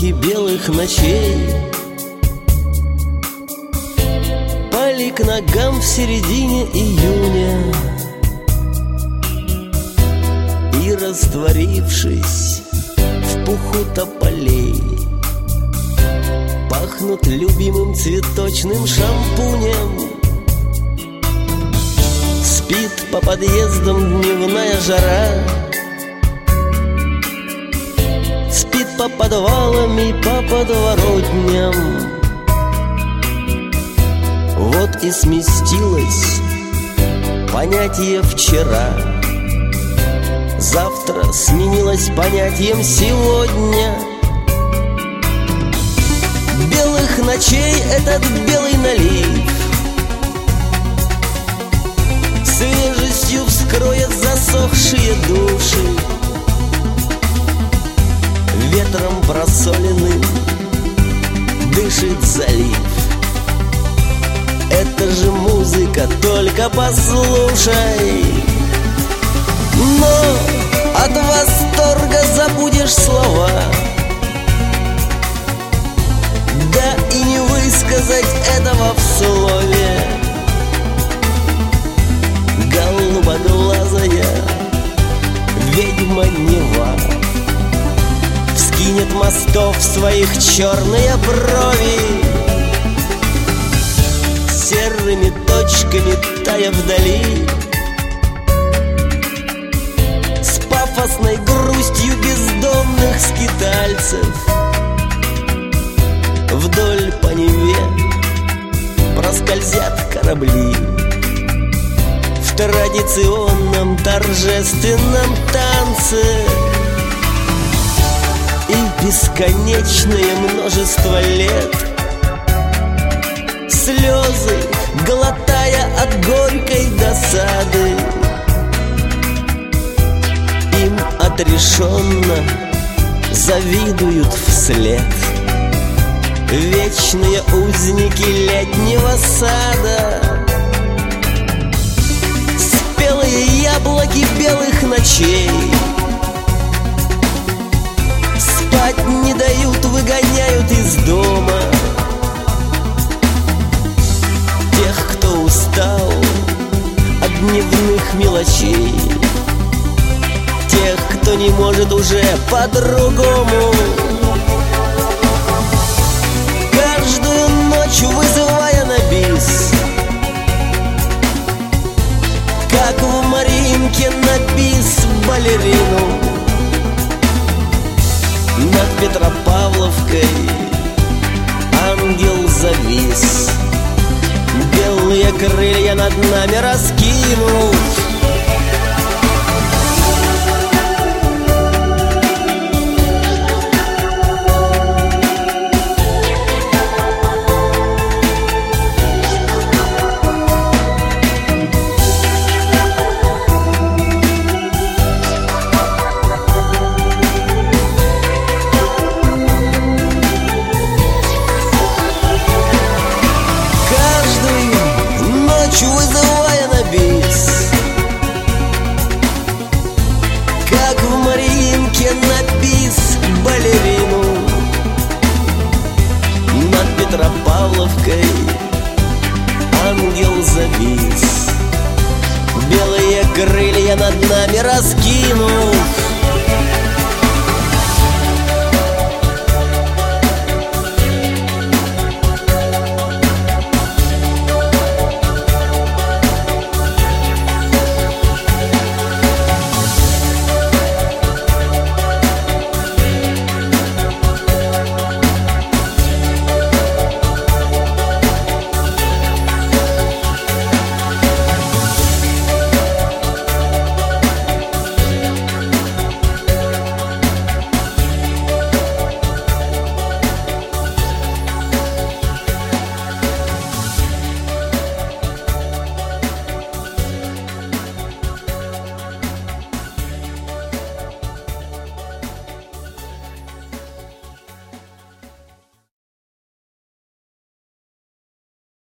яблоки белых ночей пали к ногам в середине июня, и, растворившись в пуху тополей, пахнут любимым цветочным шампунем. Спит по подъездам дневная жара, спит по подвалам и по подворотням. Вот и сместилось понятие «вчера», завтра сменилось понятием «сегодня». Белых ночей этот белый налив свежестью вскроет засохшие души, ветром просоленным дышит залив. Это же музыка, только послушай. Но от восторга забудешь слова, да и не высказать этого в слове. Голубоглазая ведьма Нева вскинет мостов своих черные брови, серыми точками тая вдали, с пафосной грустью бездомных скитальцев. Вдоль по Неве проскользят корабли в традиционном торжественном танце, и бесконечное множество лет слезы, глотая от горькой досады, им отрешенно завидуют вслед вечные узники летнего сада. Спелые яблоки белых ночей спать не дают, выгоняют из дома тех, кто устал от дневных мелочей, тех, кто не может уже по-другому. Каждую ночь вызывая на бис, как в Мариинке на бис балерину, над Петропавловкой ангел завис, белые крылья над нами раскинув. Вызывая на бис, как в Мариинке на бис балерину, над Петропавловкой ангел завис, белые крылья над нами раскинув.